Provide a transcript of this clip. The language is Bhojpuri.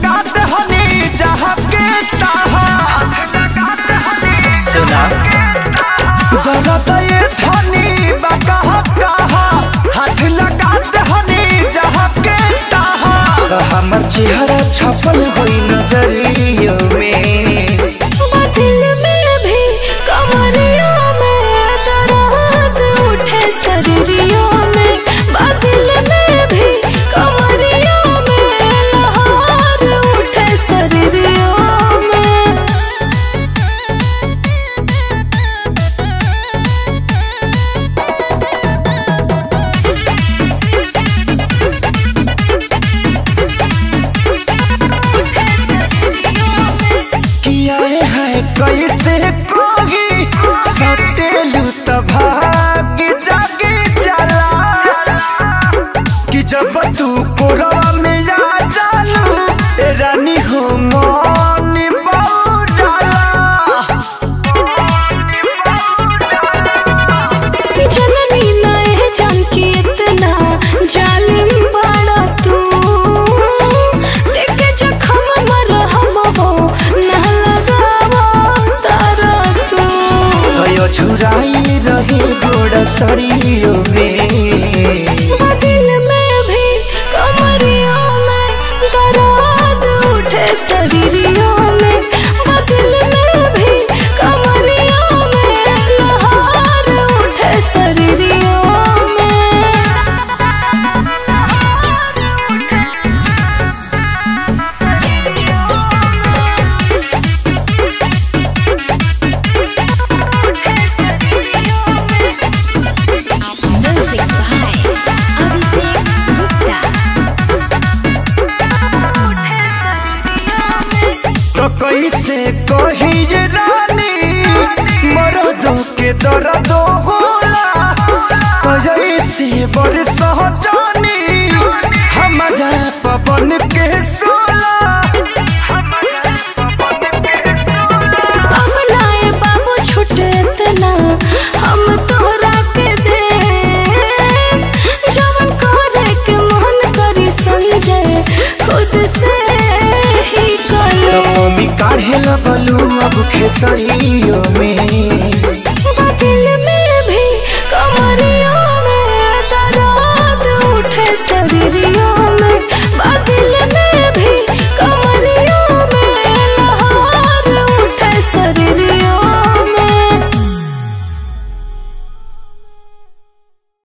लगाते हनी जहाँ के तहाँ सुना दर्द ये धनी बा कहाँ कहाँ हाथ लगाते हनी जहाँ के तहाँ हमर चेहरा छपल हुई नजरियों में दिल में भी कमरियों में दर्द उठे शरीरियों में दिल में भी कमरियों में लहर उठे शरीरियों में। किया है कैसे कोई सटेलू तभाग जागे चला कि जब तू कोरवा में आ जालू रानी हो मन बौडाला जननी नए जान की इतना जालिम बड़ा तू देखे जखम मर हम हो न लगावा तारा तू गयो छुराई रहे गोड़ सरियों में दिल में भी कमरियों में दर्द उठे शरीरियों में दिल में भी कमरियों में लहर उठे शरीरियों में। Music by Abhishek Gupta. तो कैसे कही ये रानी मर्दों के दर्द होला तो जैसे बरस जानी हमारा पवन के सोला अपनाए बाबू छुटे इतना हम तोहरा के दे जवन करे के मन करी संजय खुद से ही तो कले मम्मी काढ़े लगलू अब खेसरियों में